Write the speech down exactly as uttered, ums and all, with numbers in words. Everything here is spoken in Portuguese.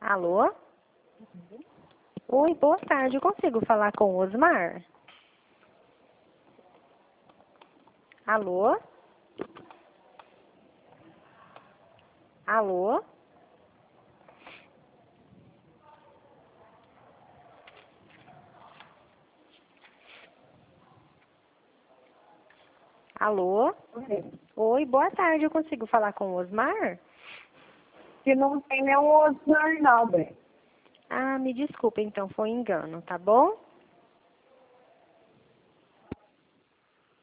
Alô? Oi, boa tarde. Eu consigo falar com o Osmar? Alô? Alô? Alô? Oi. Oi, boa tarde. Eu consigo falar com o Osmar? Que não tem nenhum Osmar não, bem. Ah, me desculpa, então foi engano, tá bom?